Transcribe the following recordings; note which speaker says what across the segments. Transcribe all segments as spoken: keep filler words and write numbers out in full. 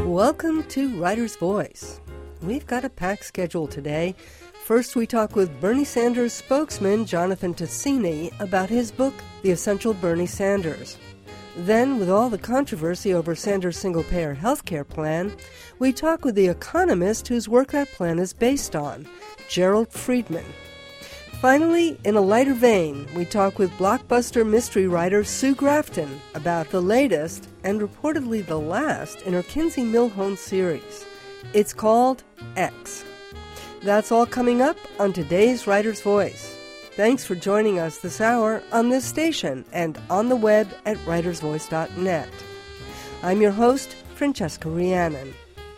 Speaker 1: Welcome to Writer's Voice. We've got a packed schedule today. First, we talk with Bernie Sanders spokesman Jonathan Tasini about his book, The Essential Bernie Sanders. Then, with all the controversy over Sanders' single-payer health care plan, we talk with the economist whose work that plan is based on, Gerald Friedman. Finally, in a lighter vein, we talk with blockbuster mystery writer Sue Grafton about the latest, and reportedly the last, in her Kinsey Millhone series. It's called X. That's all coming up on today's Writer's Voice. Thanks for joining us this hour on this station and on the web at writers voice dot net. I'm your host, Francesca Rhiannon.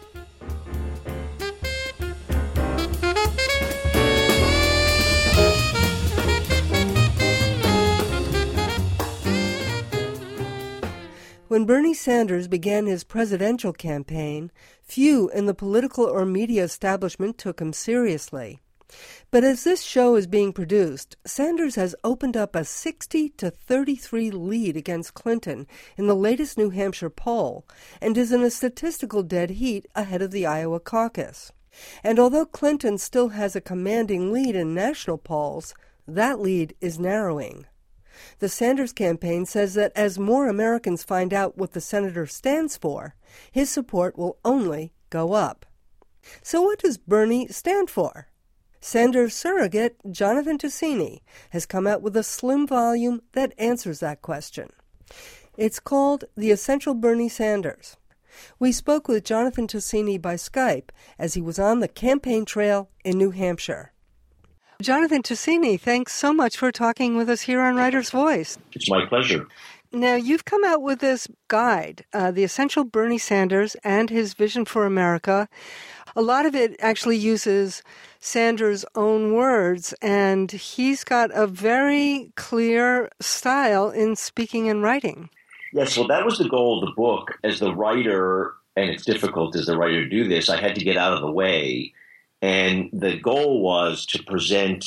Speaker 1: When Bernie Sanders began his presidential campaign, few in the political or media establishment took him seriously. But as this show is being produced, Sanders has opened up a sixty to thirty-three lead against Clinton in the latest New Hampshire poll and is in a statistical dead heat ahead of the Iowa caucus. And although Clinton still has a commanding lead in national polls, that lead is narrowing. The Sanders campaign says that as more Americans find out what the senator stands for, his support will only go up. So what does Bernie stand for? Sanders surrogate Jonathan Tasini has come out with a slim volume that answers that question. It's called The Essential Bernie Sanders. We spoke with Jonathan Tasini by Skype as he was on the campaign trail in New Hampshire. Jonathan Tasini, thanks so much for talking with us here on Writer's Voice.
Speaker 2: It's my pleasure.
Speaker 1: Now, you've come out with this guide, uh, The Essential Bernie Sanders and His Vision for America. A lot of it actually uses Sanders' own words, and he's got a very clear style in speaking and writing.
Speaker 2: Yes, well, that was the goal of the book. As the writer, and it's difficult as the writer to do this, I had to get out of the way. And the goal was to present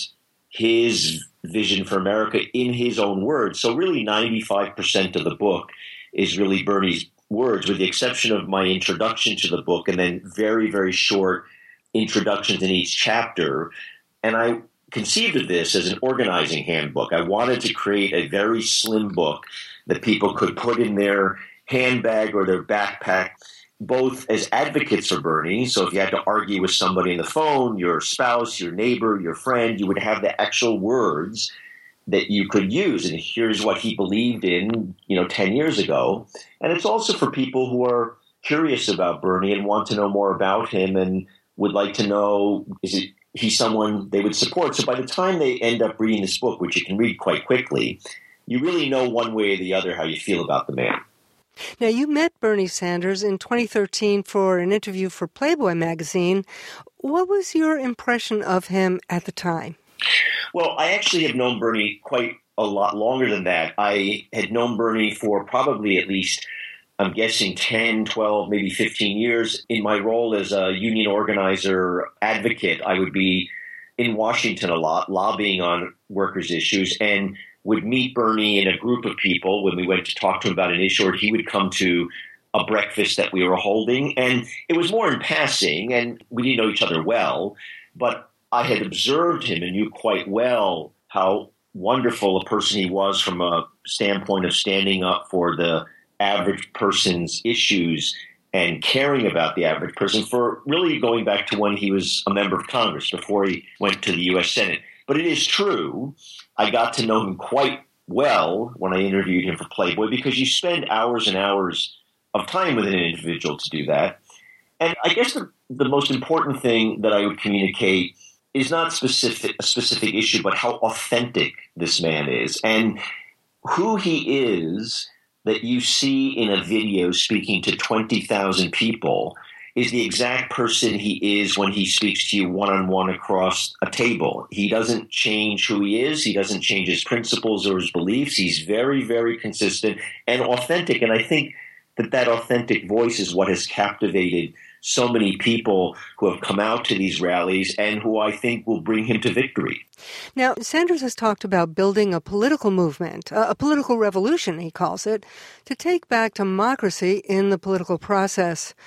Speaker 2: his vision for America in his own words. So really ninety-five percent of the book is really Bernie's words, with the exception of my introduction to the book and then very, very short introductions in each chapter. And I conceived of this as an organizing handbook. I wanted to create a very slim book that people could put in their handbag or their backpack, both as advocates for Bernie. So if you had to argue with somebody on the phone, your spouse, your neighbor, your friend, you would have the actual words that you could use. And here's what he believed in, you know, ten years ago. And it's also for people who are curious about Bernie and want to know more about him and would like to know, is it he's someone they would support? So by the time they end up reading this book, which you can read quite quickly, you really know one way or the other how you feel about the man.
Speaker 1: Now, you met Bernie Sanders in twenty thirteen for an interview for Playboy magazine. What was your impression of him at the time?
Speaker 2: Well, I actually have known Bernie quite a lot longer than that. I had known Bernie for probably at least, I'm guessing, ten, twelve, maybe fifteen years. In my role as a union organizer advocate, I would be in Washington a lot, lobbying on workers' issues, and would meet Bernie in a group of people when we went to talk to him about an issue, or he would come to a breakfast that we were holding. And it was more in passing, and we didn't know each other well, but I had observed him and knew quite well how wonderful a person he was from a standpoint of standing up for the average person's issues and caring about the average person, for really going back to when he was a member of Congress, before he went to the U S Senate. But it is true, I got to know him quite well when I interviewed him for Playboy, because you spend hours and hours of time with an individual to do that. And I guess the, the most important thing that I would communicate is not specific, a specific issue, but how authentic this man is. And who he is that you see in a video speaking to twenty thousand people is the exact person he is when he speaks to you one-on-one across a table. He doesn't change who he is. He doesn't change his principles or his beliefs. He's very, very consistent and authentic. And I think that that authentic voice is what has captivated so many people who have come out to these rallies and who I think will bring him to victory.
Speaker 1: Now, Sanders has talked about building a political movement, a political revolution, he calls it, to take back democracy in the political process.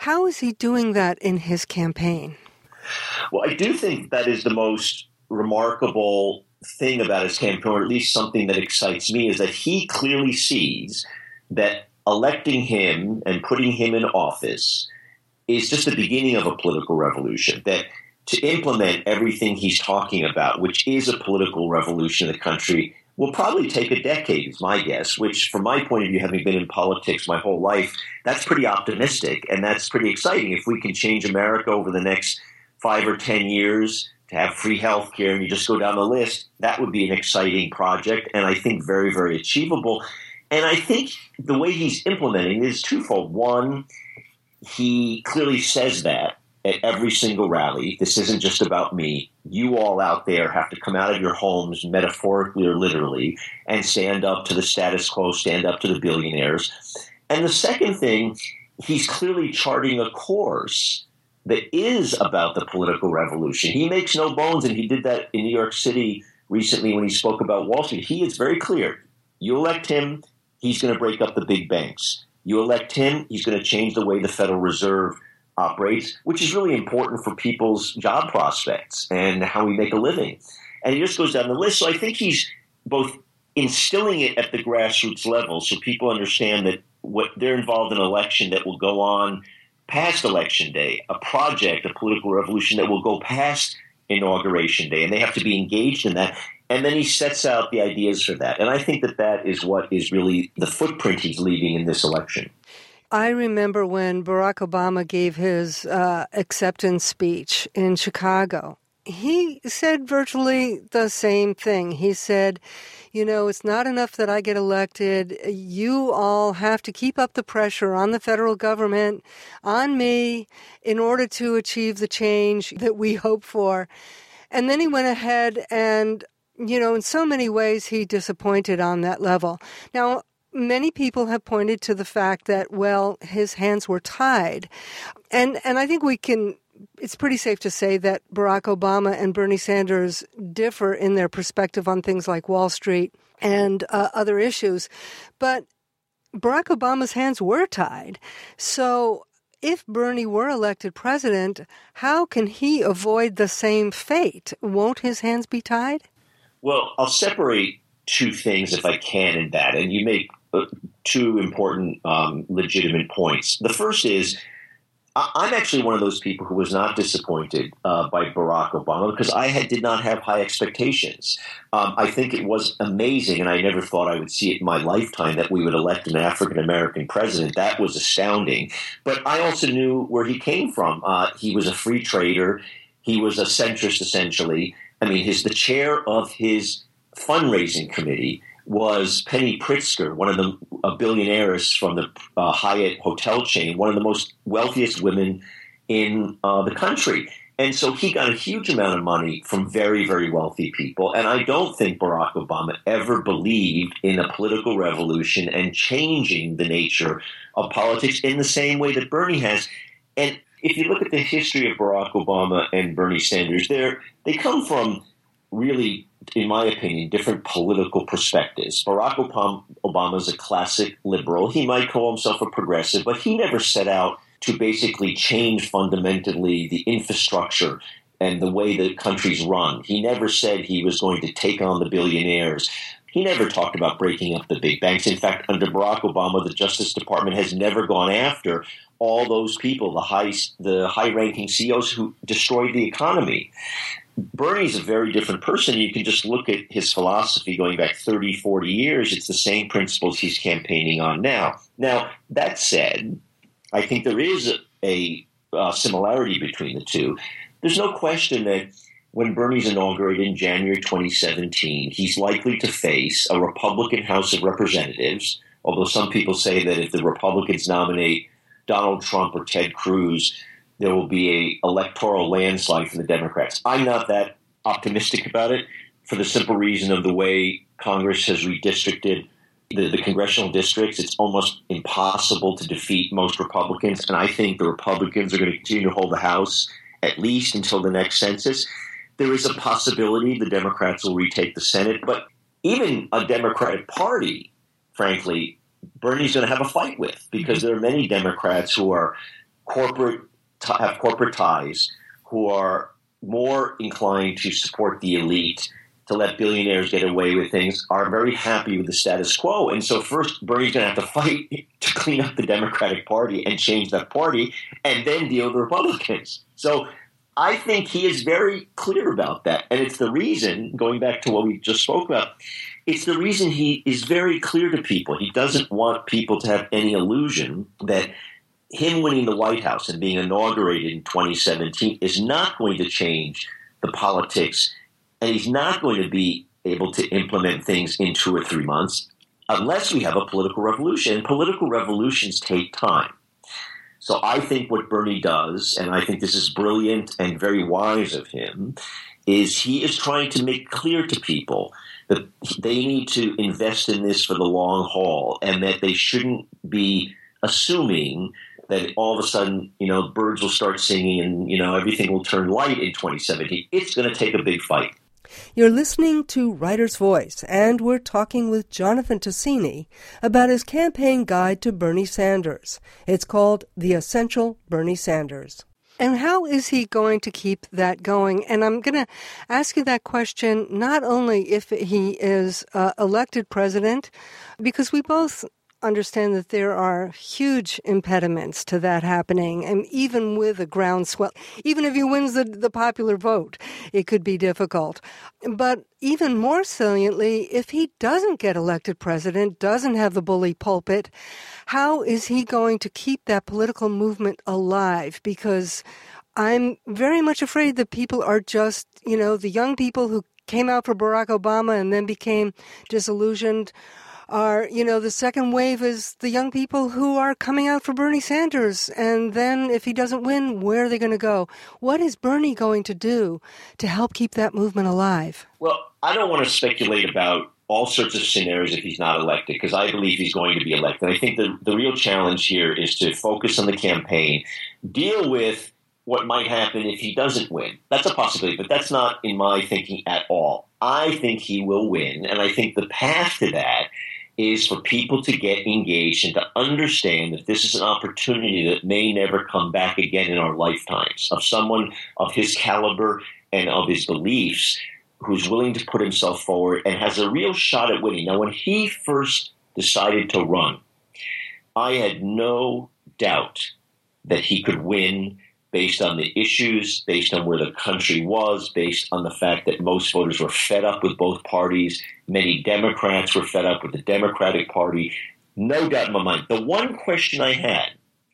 Speaker 1: How is he doing that in his campaign?
Speaker 2: Well, I do think that is the most remarkable thing about his campaign, or at least something that excites me, is that he clearly sees that electing him and putting him in office is just the beginning of a political revolution, that to implement everything he's talking about, which is a political revolution in the country, will probably take a decade, is my guess, which from my point of view, having been in politics my whole life, that's pretty optimistic and that's pretty exciting. If we can change America over the next five or ten years to have free health care, and you just go down the list, that would be an exciting project and I think very, very achievable. And I think the way he's implementing is twofold. One, he clearly says that at every single rally. This isn't just about me. You all out there have to come out of your homes, metaphorically or literally, and stand up to the status quo, stand up to the billionaires. And the second thing, he's clearly charting a course that is about the political revolution. He makes no bones, and he did that in New York City recently when he spoke about Wall Street. He is very clear. You elect him, he's going to break up the big banks. You elect him, he's going to change the way the Federal Reserve operates, which is really important for people's job prospects and how we make a living. And he just goes down the list. So I think he's both instilling it at the grassroots level so people understand that what they're involved in an election that will go on past Election Day, a project, a political revolution that will go past Inauguration Day, and they have to be engaged in that. And then he sets out the ideas for that. And I think that that is what is really the footprint he's leaving in this election.
Speaker 1: I remember when Barack Obama gave his uh, acceptance speech in Chicago. He said virtually the same thing. He said, you know, it's not enough that I get elected. You all have to keep up the pressure on the federal government, on me, in order to achieve the change that we hope for. And then he went ahead and, you know, in so many ways, he disappointed on that level. Now, many people have pointed to the fact that, well, his hands were tied. And and I think we can, it's pretty safe to say that Barack Obama and Bernie Sanders differ in their perspective on things like Wall Street and uh, other issues. But Barack Obama's hands were tied. So if Bernie were elected president, how can he avoid the same fate? Won't his hands be tied?
Speaker 2: Well, I'll separate two things if I can in that. And you make uh, two important, um, legitimate points. The first is, I'm actually one of those people who was not disappointed uh, by Barack Obama because I had, did not have high expectations. Um, I think it was amazing, and I never thought I would see it in my lifetime that we would elect an African-American president. That was astounding. But I also knew where he came from. Uh, he was a free trader. He was a centrist, essentially. I mean, his the chair of his fundraising committee was Penny Pritzker, one of the uh, billionaires from the uh, Hyatt hotel chain, one of the most wealthiest women in uh, the country. And so he got a huge amount of money from very, very wealthy people. And I don't think Barack Obama ever believed in a political revolution and changing the nature of politics in the same way that Bernie has. And if you look at the history of Barack Obama and Bernie Sanders, they're, they come from really, in my opinion, different political perspectives. Barack Obama is a classic liberal. He might call himself a progressive, but he never set out to basically change fundamentally the infrastructure and the way the country's run. He never said he was going to take on the billionaires. He never talked about breaking up the big banks. In fact, under Barack Obama, the Justice Department has never gone after all those people, the high, the high-ranking C E Os who destroyed the economy. Bernie's a very different person. You can just look at his philosophy going back thirty, forty years. It's the same principles he's campaigning on now. Now, that said, I think there is a, a similarity between the two. There's no question that when Bernie's inaugurated in January twenty seventeen, he's likely to face a Republican House of Representatives, although some people say that if the Republicans nominate Donald Trump or Ted Cruz, there will be a electoral landslide for the Democrats. I'm not that optimistic about it for the simple reason of the way Congress has redistricted the, the congressional districts. It's almost impossible to defeat most Republicans, and I think the Republicans are going to continue to hold the House at least until the next census. There is a possibility the Democrats will retake the Senate, but even a Democratic Party, frankly, Bernie's going to have a fight with because there are many Democrats who are corporate have corporate ties, who are more inclined to support the elite, to let billionaires get away with things, are very happy with the status quo. And so first, Bernie's going to have to fight to clean up the Democratic Party and change that party, and then deal with the Republicans. So I think he is very clear about that. And it's the reason, going back to what we just spoke about, it's the reason he is very clear to people. He doesn't want people to have any illusion that him winning the White House and being inaugurated in twenty seventeen is not going to change the politics, and he's not going to be able to implement things in two or three months unless we have a political revolution. And political revolutions take time. So I think what Bernie does, and I think this is brilliant and very wise of him, is he is trying to make clear to people that they need to invest in this for the long haul, and that they shouldn't be assuming that all of a sudden, you know, birds will start singing and, you know, everything will turn light in twenty seventeen. It's going to take a big fight.
Speaker 1: You're listening to Writer's Voice, and we're talking with Jonathan Tasini about his campaign guide to Bernie Sanders. It's called The Essential Bernie Sanders. And how is he going to keep that going? And I'm going to ask you that question not only if he is uh, elected president, because we both understand that there are huge impediments to that happening, and even with a groundswell, even if he wins the, the popular vote, it could be difficult. But even more saliently, if he doesn't get elected president, doesn't have the bully pulpit, how is he going to keep that political movement alive? Because I'm very much afraid that people are just, you know, the young people who came out for Barack Obama and then became disillusioned are, you know, the second wave is the young people who are coming out for Bernie Sanders. And then if he doesn't win, where are they going to go? What is Bernie going to do to help keep that movement alive?
Speaker 2: Well, I don't want to speculate about all sorts of scenarios if he's not elected, because I believe he's going to be elected. I think the, the real challenge here is to focus on the campaign, deal with what might happen if he doesn't win. That's a possibility, but that's not in my thinking at all. I think he will win, and I think the path to that is for people to get engaged and to understand that this is an opportunity that may never come back again in our lifetimes, of someone of his caliber and of his beliefs who's willing to put himself forward and has a real shot at winning. Now, when he first decided to run, I had no doubt that he could win based on the issues, based on where the country was, based on the fact that most voters were fed up with both parties. Many Democrats were fed up with the Democratic Party. No doubt in my mind. The one question I had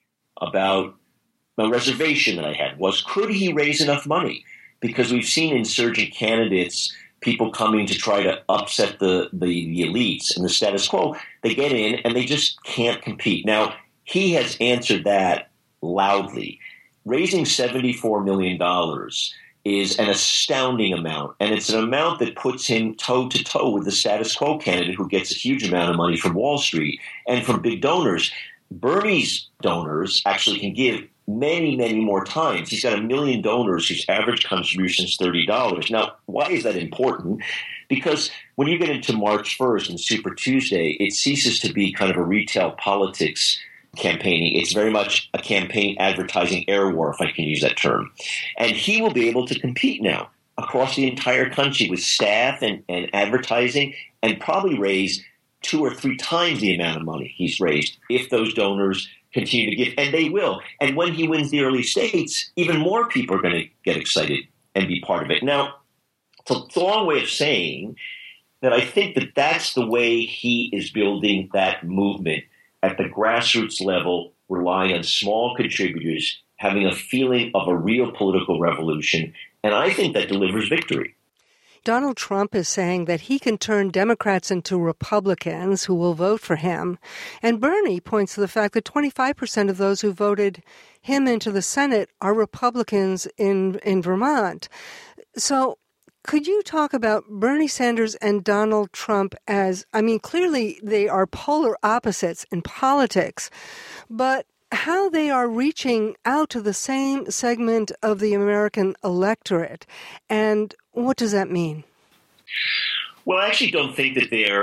Speaker 2: about my reservation that I had was, could he raise enough money? Because we've seen insurgent candidates, people coming to try to upset the, the, the elites and the status quo. They get in and they just can't compete. Now, he has answered that loudly. Raising seventy-four million dollars is an astounding amount, and it's an amount that puts him toe-to-toe with the status quo candidate who gets a huge amount of money from Wall Street and from big donors. Bernie's donors actually can give many, many more times. He's got a million donors whose average contribution is thirty dollars. Now, why is that important? Because when you get into March first and Super Tuesday, it ceases to be kind of a retail politics campaigning. It's very much a campaign advertising air war, if I can use that term. And he will be able to compete now across the entire country with staff and, and advertising, and probably raise two or three times the amount of money he's raised if those donors continue to give, and they will. And when he wins the early states, even more people are going to get excited and be part of it. Now, it's a, it's a long way of saying that I think that that's the way he is building that movement at the grassroots level, relying on small contributors, having a feeling of a real political revolution. And I think that delivers victory.
Speaker 1: Donald Trump is saying that he can turn Democrats into Republicans who will vote for him. And Bernie points to the fact that twenty-five percent of those who voted him into the Senate are Republicans in, in Vermont. So could you talk about Bernie Sanders and Donald Trump as, I mean, clearly they are polar opposites in politics, but how they are reaching out to the same segment of the American electorate, and what does that mean?
Speaker 2: Well, I actually don't think that they're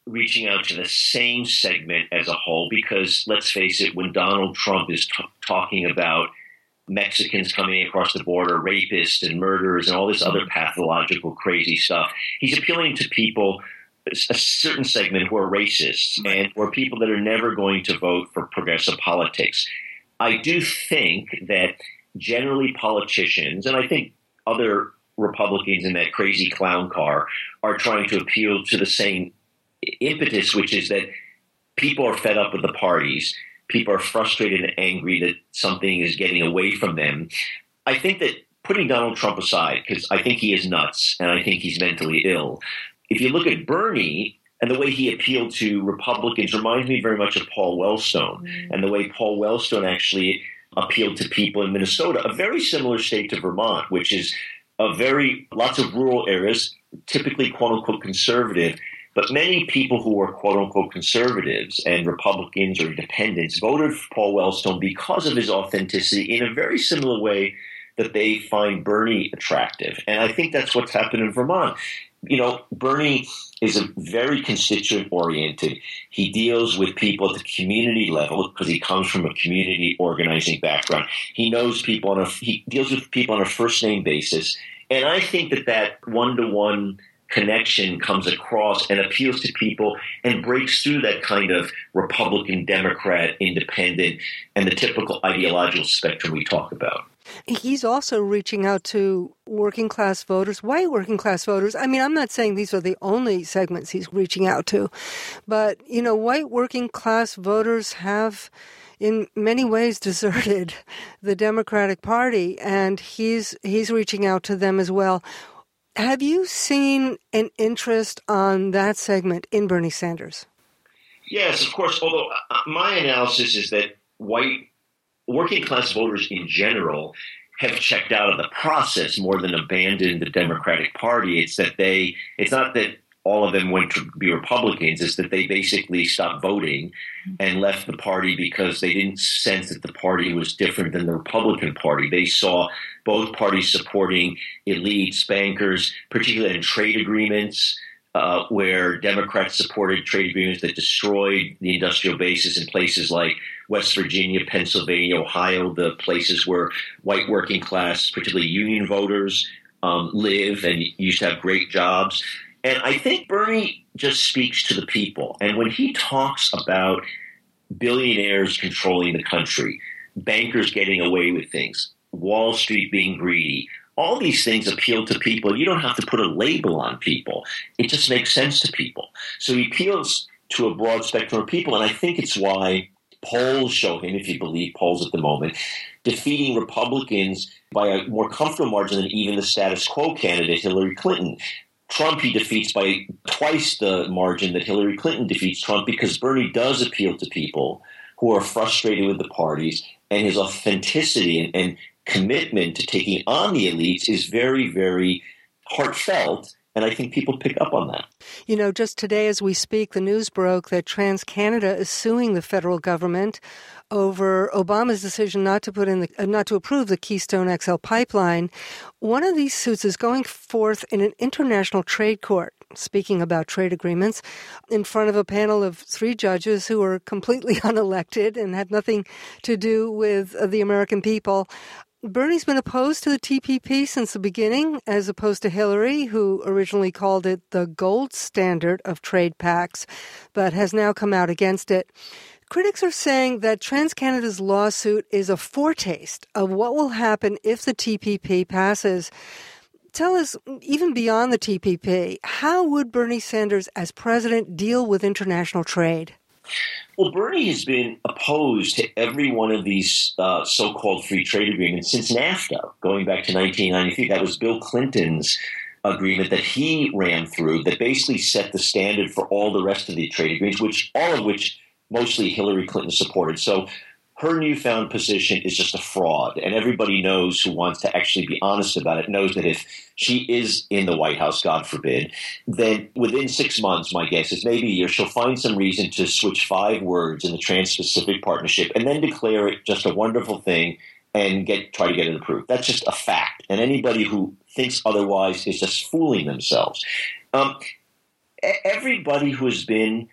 Speaker 2: reaching out to the same segment as a whole because, let's face it, when Donald Trump is t- talking about Mexicans coming across the border, rapists and murderers and all this other pathological crazy stuff, he's appealing to people, a certain segment who are racists and who are people that are never going to vote for progressive politics. I do think that generally politicians, and I think other Republicans in that crazy clown car, are trying to appeal to the same impetus, which is that people are fed up with the parties. People are frustrated and angry that something is getting away from them. I think that putting Donald Trump aside, because I think he is nuts and I think he's mentally ill, if you look at Bernie and the way he appealed to Republicans reminds me very much of Paul Wellstone mm. and the way Paul Wellstone actually appealed to people in Minnesota, a very similar state to Vermont, which is a very lots of rural areas, typically quote unquote conservative. But many people who were quote-unquote conservatives and Republicans or independents voted for Paul Wellstone because of his authenticity in a very similar way that they find Bernie attractive. And I think that's what's happened in Vermont. You know, Bernie is a very constituent-oriented. He deals with people at the community level because he comes from a community organizing background. He knows people on a – he deals with people on a first-name basis. And I think that that one-to-one – connection comes across and appeals to people and breaks through that kind of Republican, Democrat, independent, and the typical ideological spectrum we talk about.
Speaker 1: He's also reaching out to working class voters, white working class voters. I mean, I'm not saying these are the only segments he's reaching out to, but, you know, white working class voters have in many ways deserted the Democratic Party, and he's he's reaching out to them as well. Have you seen an interest on that segment in Bernie Sanders?
Speaker 2: Yes, of course, although my analysis is that white working class voters in general have checked out of the process more than abandoned the Democratic Party. It's that they, it's not that all of them went to be Republicans, it's that they basically stopped voting and left the party because they didn't sense that the party was different than the Republican Party. They saw both parties supporting elites, bankers, particularly in trade agreements, uh, where Democrats supported trade agreements that destroyed the industrial bases in places like West Virginia, Pennsylvania, Ohio, the places where white working class, particularly union voters, um, live and used to have great jobs. And I think Bernie just speaks to the people. And when he talks about billionaires controlling the country, bankers getting away with things, Wall Street being greedy, all these things appeal to people. You don't have to put a label on people. It just makes sense to people. So he appeals to a broad spectrum of people. And I think it's why polls show him, if you believe polls at the moment, defeating Republicans by a more comfortable margin than even the status quo candidate, Hillary Clinton. Trump he defeats by twice the margin that Hillary Clinton defeats Trump because Bernie does appeal to people who are frustrated with the parties, and his authenticity and, and commitment to taking on the elites is very, very heartfelt. And I think people pick up on that.
Speaker 1: You know, just today as we speak, the news broke that TransCanada is suing the federal government over Obama's decision not to put in the, uh, not to approve the Keystone X L pipeline. One of these suits is going forth in an international trade court, speaking about trade agreements, in front of a panel of three judges who are completely unelected and had nothing to do with uh, the American people. Bernie's been opposed to the T P P since the beginning, as opposed to Hillary, who originally called it the gold standard of trade pacts, but has now come out against it. Critics are saying that TransCanada's lawsuit is a foretaste of what will happen if the T P P passes. Tell us, even beyond the T P P, how would Bernie Sanders as president deal with international trade?
Speaker 2: Well, Bernie has been opposed to every one of these uh, so-called free trade agreements since NAFTA, going back to nineteen ninety-three. That was Bill Clinton's agreement that he ran through that basically set the standard for all the rest of the trade agreements, which all of which mostly Hillary Clinton supported. So her newfound position is just a fraud. And everybody knows who wants to actually be honest about it knows that if she is in the White House, God forbid, then within six months, my guess is maybe a year, she'll find some reason to switch five words in the Trans-Pacific Partnership and then declare it just a wonderful thing and get try to get it approved. That's just a fact. And anybody who thinks otherwise is just fooling themselves. Um, everybody who has been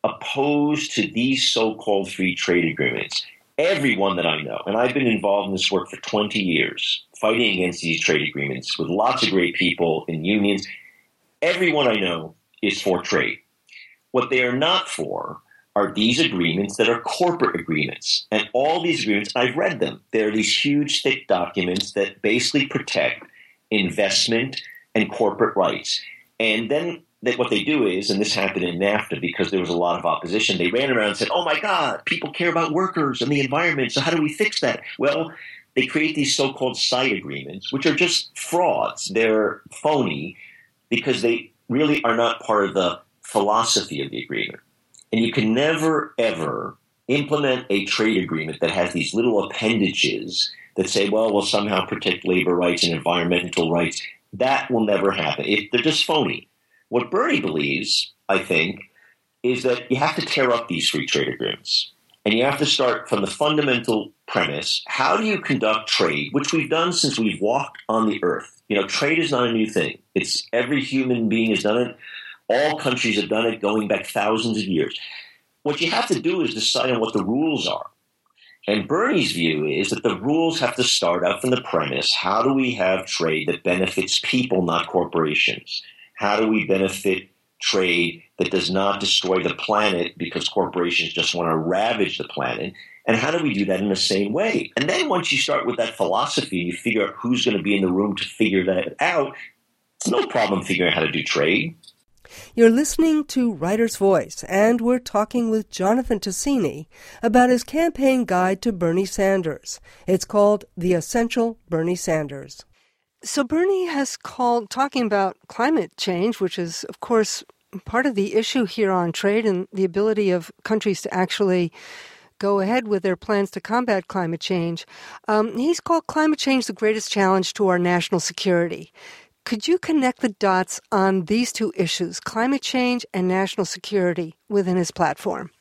Speaker 2: opposed to these so-called free trade agreements, everyone that I know, and I've been involved in this work for twenty years, fighting against these trade agreements with lots of great people in unions, everyone I know is for trade. What they are not for are these agreements that are corporate agreements. And all these agreements, I've read them. They're these huge, thick documents that basically protect investment and corporate rights. And then that what they do is, and this happened in NAFTA because there was a lot of opposition, they ran around and said, oh my God, people care about workers and the environment, so how do we fix that? Well, they create these so-called side agreements, which are just frauds. They're phony because they really are not part of the philosophy of the agreement. And you can never, ever implement a trade agreement that has these little appendages that say, well, we'll somehow protect labor rights and environmental rights. That will never happen. It, they're just phony. What Bernie believes, I think, is that you have to tear up these free trade agreements. And you have to start from the fundamental premise, how do you conduct trade, which we've done since we've walked on the earth. You know, trade is not a new thing. It's every human being has done it. All countries have done it going back thousands of years. What you have to do is decide on what the rules are. And Bernie's view is that the rules have to start out from the premise, how do we have trade that benefits people, not corporations? How do we benefit trade that does not destroy the planet because corporations just want to ravage the planet? And how do we do that in the same way? And then once you start with that philosophy and you figure out who's going to be in the room to figure that out, it's no problem figuring out how to do trade.
Speaker 1: You're listening to Writer's Voice, and we're talking with Jonathan Tasini about his campaign guide to Bernie Sanders. It's called The Essential Bernie Sanders. So Bernie has called, talking about climate change, which is, of course, part of the issue here on trade and the ability of countries to actually go ahead with their plans to combat climate change. Um, he's called climate change the greatest challenge to our national security. Could you connect the dots on these two issues, climate change and national security, within his platform?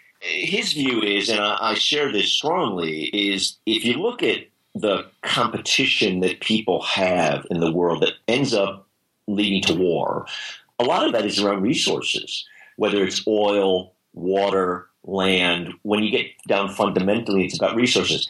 Speaker 2: His view is, and I share this strongly, is if you look at the competition that people have in the world that ends up leading to war, a lot of that is around resources, whether it's oil, water, land. When you get down fundamentally, it's about resources.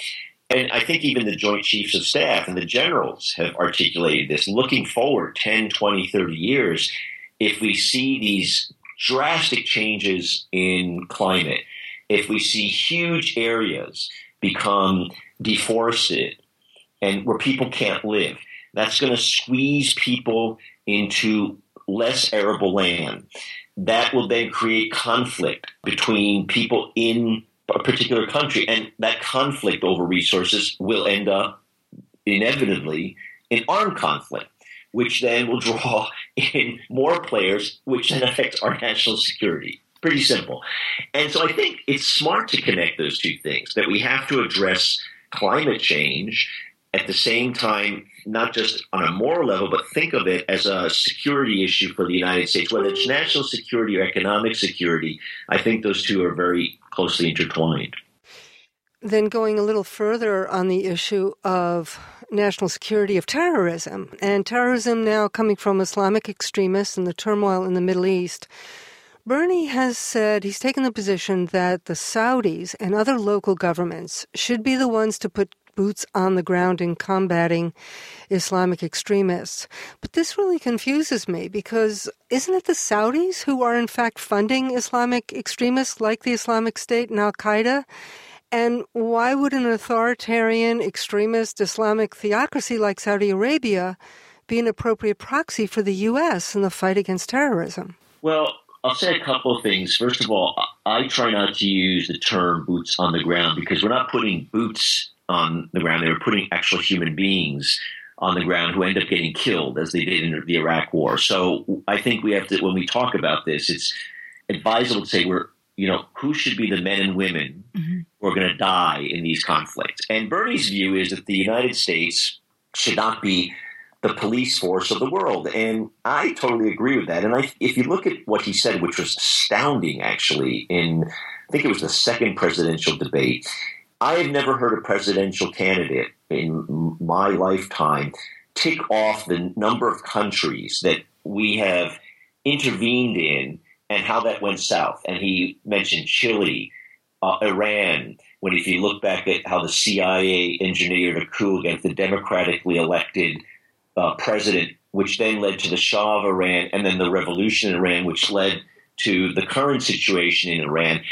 Speaker 2: And I think even the Joint Chiefs of Staff and the generals have articulated this. Looking forward ten, twenty, thirty years, if we see these drastic changes in climate, if we see huge areas become deforested and where people can't live, that's going to squeeze people into less arable land. That will then create conflict between people in a particular country, and that conflict over resources will end up inevitably in armed conflict, which then will draw in more players, which then affects our national security. Pretty simple. And so I think it's smart to connect those two things, that we have to address climate change at the same time, not just on a moral level, but think of it as a security issue for the United States, whether it's national security or economic security. I think those two are very closely intertwined.
Speaker 1: Then going a little further on the issue of national security of terrorism, and terrorism now coming from Islamic extremists and the turmoil in the Middle East, Bernie has said he's taken the position that the Saudis and other local governments should be the ones to put boots on the ground in combating Islamic extremists. But this really confuses me because isn't it the Saudis who are in fact funding Islamic extremists like the Islamic State and Al-Qaeda? And why would an authoritarian, extremist Islamic theocracy like Saudi Arabia be an appropriate proxy for the U S in the fight against terrorism?
Speaker 2: Well, I'll say a couple of things. First of all, I try not to use the term boots on the ground because we're not putting boots on the ground. They were putting actual human beings on the ground who end up getting killed as they did in the Iraq War. So I think we have to, when we talk about this, it's advisable to say we're, you know, who should be the men and women mm-hmm. who are going to die in these conflicts. And Bernie's view is that the United States should not be the police force of the world. And I totally agree with that. And I, if you look at what he said, which was astounding, actually, in, I think it was the second presidential debate, I have never heard a presidential candidate in my lifetime tick off the number of countries that we have intervened in and how that went south. And he mentioned Chile, uh, Iran, when if you look back at how the C I A engineered a coup against the democratically elected uh, president, which then led to the Shah of Iran and then the revolution in Iran, which led to the current situation in Iran.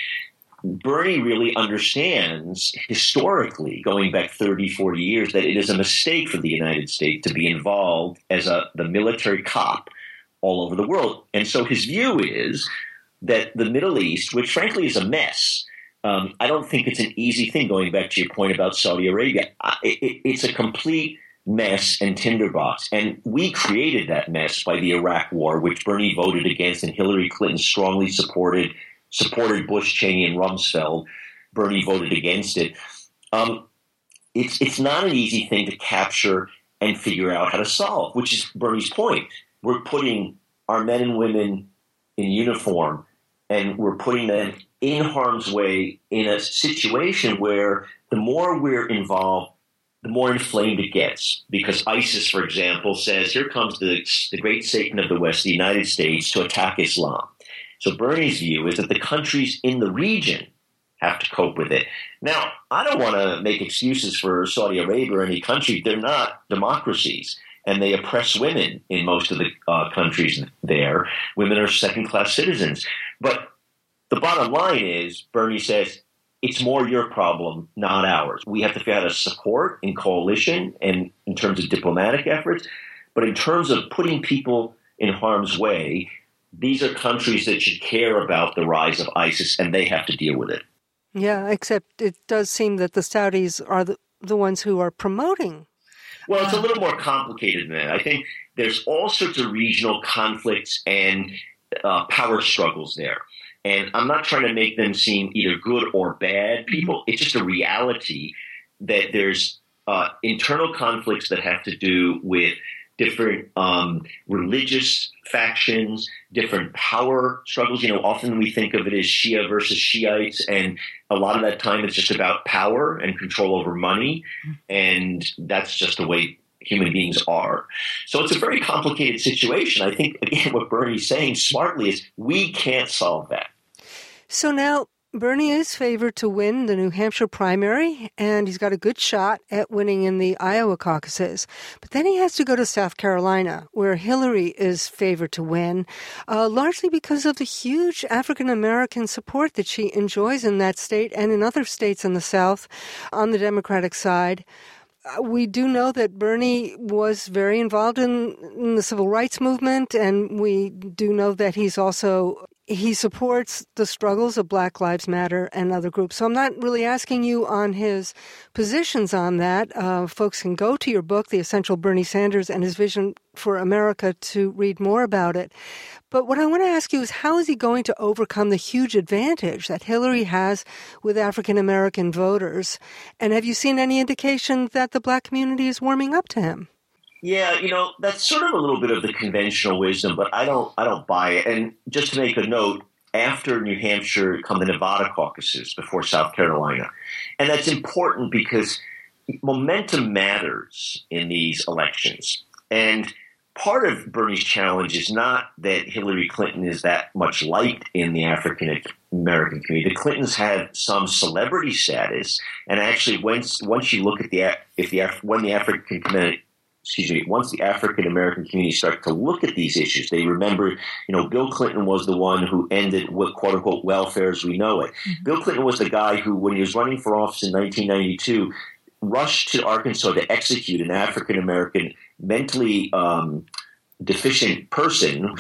Speaker 2: Bernie really understands historically, going back thirty, forty years, that it is a mistake for the United States to be involved as a the military cop all over the world. And so his view is that the Middle East, which frankly is a mess, um, I don't think it's an easy thing, going back to your point about Saudi Arabia. It, it, it's a complete mess and tinderbox. And we created that mess by the Iraq War, which Bernie voted against and Hillary Clinton strongly supported supported Bush, Cheney, and Rumsfeld. Bernie voted against it. Um, it's it's not an easy thing to capture and figure out how to solve, which is Bernie's point. We're putting our men and women in uniform, and we're putting them in harm's way in a situation where the more we're involved, the more inflamed it gets. Because ISIS, for example, says, here comes the, the great Satan of the West, the United States, to attack Islam. So Bernie's view is that the countries in the region have to cope with it. Now, I don't want to make excuses for Saudi Arabia or any country. They're not democracies, and they oppress women in most of the uh, countries there. Women are second-class citizens. But the bottom line is, Bernie says, it's more your problem, not ours. We have to figure out how to support in coalition and in terms of diplomatic efforts. But in terms of putting people in harm's way, these are countries that should care about the rise of ISIS, and they have to deal with it.
Speaker 1: Yeah, except it does seem that the Saudis are the, the ones who are promoting.
Speaker 2: Well, it's a little more complicated than that. I think there's all sorts of regional conflicts and uh, power struggles there. And I'm not trying to make them seem either good or bad people. It's just a reality that there's uh, internal conflicts that have to do with different um, religious factions, different power struggles. You know, often we think of it as Shia versus Shiites, and a lot of that time it's just about power and control over money, and that's just the way human beings are. So it's a very complicated situation. I think, again, what Bernie's saying smartly is we can't solve that.
Speaker 1: So now Bernie is favored to win the New Hampshire primary, and he's got a good shot at winning in the Iowa caucuses. But then he has to go to South Carolina, where Hillary is favored to win, uh, largely because of the huge African-American support that she enjoys in that state and in other states in the South on the Democratic side. We do know that Bernie was very involved in, in the civil rights movement, and we do know that he's also he supports the struggles of Black Lives Matter and other groups. So I'm not really asking you on his positions on that. Uh, folks can go to your book, The Essential Bernie Sanders and His Vision for America, to read more about it. But what I want to ask you is, how is he going to overcome the huge advantage that Hillary has with African-American voters? And have you seen any indication that the Black community is warming up to him?
Speaker 2: Yeah, you know, that's sort of a little bit of the conventional wisdom, but I don't I don't buy it. And just to make a note, after New Hampshire come the Nevada caucuses before South Carolina. And that's important because momentum matters in these elections. And part of Bernie's challenge is not that Hillary Clinton is that much liked in the African American community. The Clintons had some celebrity status, and actually, once once you look at the if the when the African community, excuse me, once the African American community started to look at these issues, they remember, you know, Bill Clinton was the one who ended what quote unquote welfare as we know it. Mm-hmm. Bill Clinton was the guy who, when he was running for office in nineteen ninety-two, rushed to Arkansas to execute an African American mentally um, deficient person.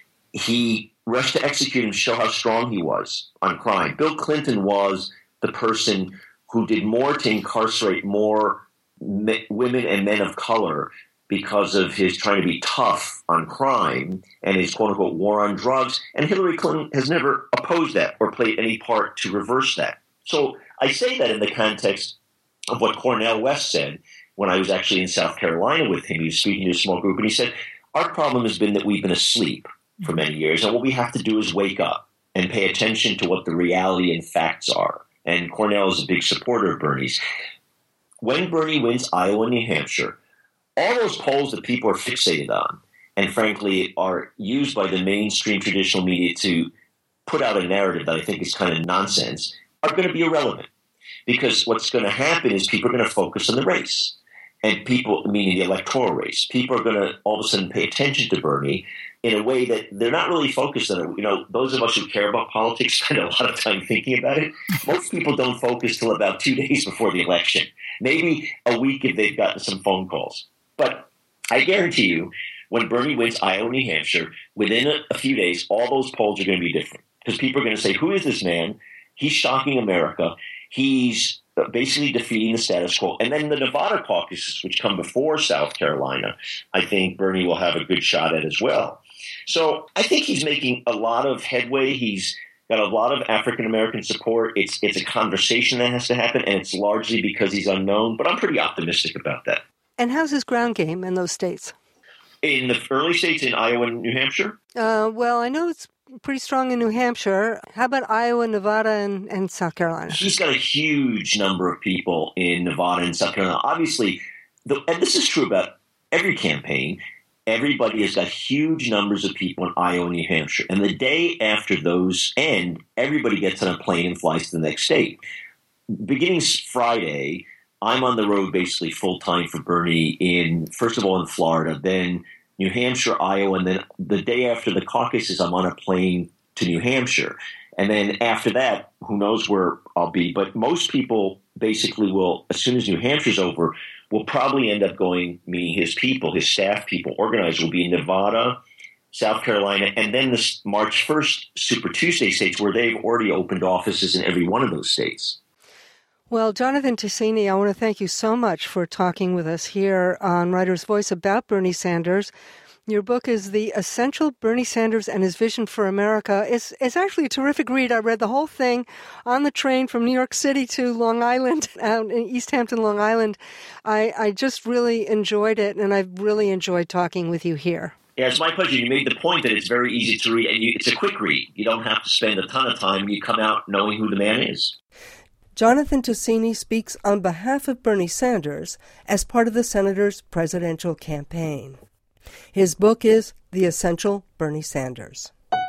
Speaker 2: He rushed to execute him to show how strong he was on crime. Bill Clinton was the person who did more to incarcerate more me- women and men of color because of his trying to be tough on crime and his quote-unquote war on drugs. And Hillary Clinton has never opposed that or played any part to reverse that. So I say that in the context of what Cornel West said when I was actually in South Carolina with him. He was speaking to a small group, and he said, our problem has been that we've been asleep for many years, and what we have to do is wake up and pay attention to what the reality and facts are. And Cornel is a big supporter of Bernie's. When Bernie wins Iowa and New Hampshire, all those polls that people are fixated on, and frankly are used by the mainstream traditional media to put out a narrative that I think is kind of nonsense, are going to be irrelevant. Because what's going to happen is people are going to focus on the race. And people, meaning the electoral race, people are going to all of a sudden pay attention to Bernie in a way that they're not really focused on it. You know, those of us who care about politics spend a lot of time thinking about it. Most people don't focus till about two days before the election, maybe a week if they've gotten some phone calls. But I guarantee you, when Bernie wins Iowa, New Hampshire, within a, a few days, all those polls are going to be different. Because people are going to say, who is this man? He's shocking America. He's basically defeating the status quo. And then the Nevada caucuses, which come before South Carolina, I think Bernie will have a good shot at as well. So I think he's making a lot of headway. He's got a lot of African-American support. It's it's a conversation that has to happen, and it's largely because he's unknown. But I'm pretty optimistic about that.
Speaker 1: And how's his ground game in those states?
Speaker 2: In the early states, in Iowa and New Hampshire?
Speaker 1: Uh, well, I know it's pretty strong in New Hampshire. How about Iowa, Nevada, and, and South Carolina?
Speaker 2: He's got a huge number of people in Nevada and South Carolina. Obviously, the, and this is true about every campaign, everybody has got huge numbers of people in Iowa and New Hampshire. And the day after those end, everybody gets on a plane and flies to the next state. Beginning Friday, I'm on the road basically full-time for Bernie in, first of all, in Florida, then New Hampshire, Iowa, and then the day after the caucuses, I'm on a plane to New Hampshire. And then after that, who knows where I'll be. But most people basically will, as soon as New Hampshire's over, will probably end up going, meaning his people, his staff people, organizers will be in Nevada, South Carolina, and then the March first Super Tuesday states where they've already opened offices in every one of those states.
Speaker 1: Well, Jonathan Tasini, I want to thank you so much for talking with us here on Writer's Voice about Bernie Sanders. Your book is The Essential Bernie Sanders and His Vision for America. It's, it's actually a terrific read. I read the whole thing on the train from New York City to Long Island, out in East Hampton, Long Island. I, I just really enjoyed it, and I've really enjoyed talking with you here.
Speaker 2: Yeah, it's my pleasure. You made the point that it's very easy to read, and you, it's a quick read. You don't have to spend a ton of time. You come out knowing who the man is.
Speaker 1: Jonathan Tasini speaks on behalf of Bernie Sanders as part of the senator's presidential campaign. His book is The Essential Bernie Sanders.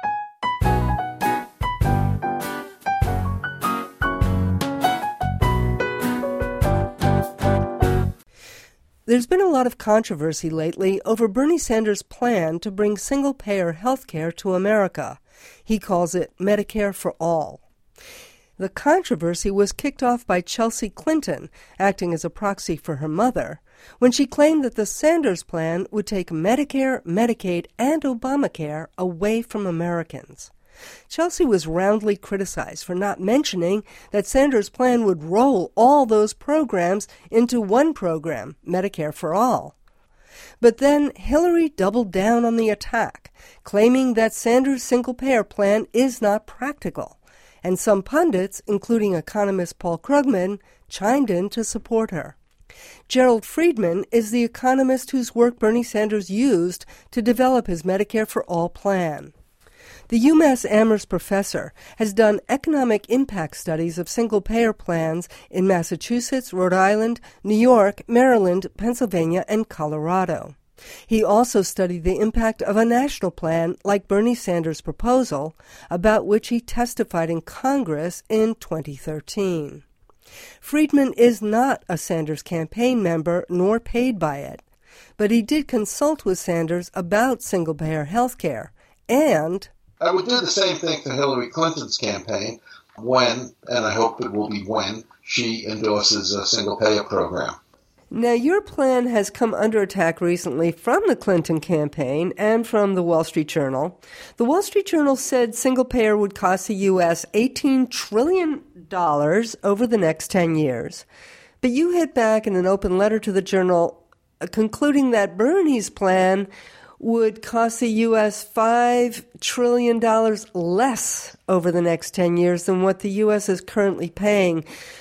Speaker 1: There's been a lot of controversy lately over Bernie Sanders' plan to bring single-payer health care to America. He calls it Medicare for All. The controversy was kicked off by Chelsea Clinton, acting as a proxy for her mother, when she claimed that the Sanders plan would take Medicare, Medicaid, and Obamacare away from Americans. Chelsea was roundly criticized for not mentioning that Sanders' plan would roll all those programs into one program, Medicare for All. But then Hillary doubled down on the attack, claiming that Sanders' single-payer plan is not practical. And some pundits, including economist Paul Krugman, chimed in to support her. Gerald Friedman is the economist whose work Bernie Sanders used to develop his Medicare for All plan. The UMass Amherst professor has done economic impact studies of single-payer plans in Massachusetts, Rhode Island, New York, Maryland, Pennsylvania, and Colorado. He also studied the impact of a national plan like Bernie Sanders' proposal, about which he testified in Congress in twenty thirteen. Friedman is not a Sanders campaign member nor paid by it, but he did consult with Sanders about single-payer health care, and
Speaker 3: I would do the same thing for Hillary Clinton's campaign when, and I hope it will be when, she endorses a single-payer program.
Speaker 1: Now, your plan has come under attack recently from the Clinton campaign and from the Wall Street Journal. The Wall Street Journal said single-payer would cost the U S eighteen trillion dollars over the next ten years. But you hit back in an open letter to the Journal, uh, concluding that Bernie's plan would cost the U S five trillion dollars less over the next ten years than what the U S is currently paying.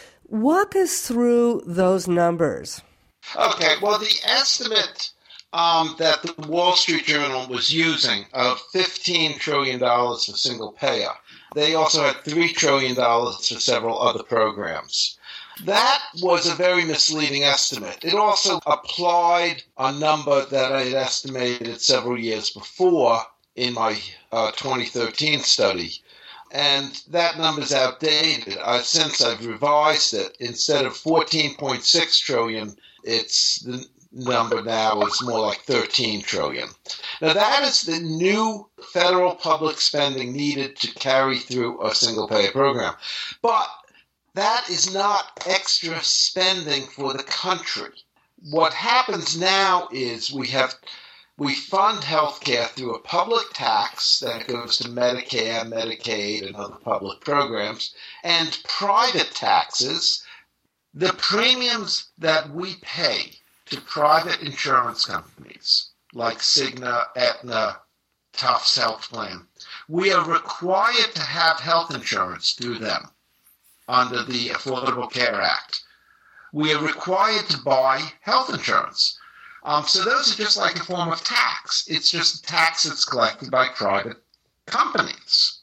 Speaker 1: Walk us through those numbers.
Speaker 3: Okay, well, the estimate um, that the Wall Street Journal was using of fifteen trillion dollars for single payer, they also had three trillion dollars for several other programs. That was a very misleading estimate. It also applied a number that I had estimated several years before in my uh, twenty thirteen study. And that number's outdated. Uh, since I've revised it, instead of fourteen point six trillion dollars, it's the number now is more like thirteen trillion dollars. Now that is the new federal public spending needed to carry through a single-payer program. But that is not extra spending for the country. What happens now is we have we fund healthcare through a public tax that goes to Medicare, Medicaid, and other public programs, and private taxes. The premiums that we pay to private insurance companies like Cigna, Aetna, Tufts Health Plan, we are required to have health insurance through them under the Affordable Care Act. We are required to buy health insurance. Um, so those are just like a form of tax. It's just a tax that's collected by private companies.